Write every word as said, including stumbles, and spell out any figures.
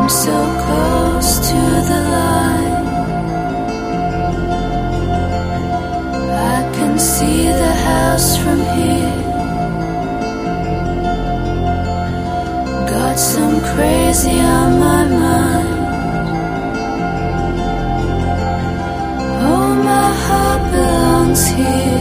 so close to the line. I can see the house from here. Got some crazy on my mind. Oh, my heart belongs here.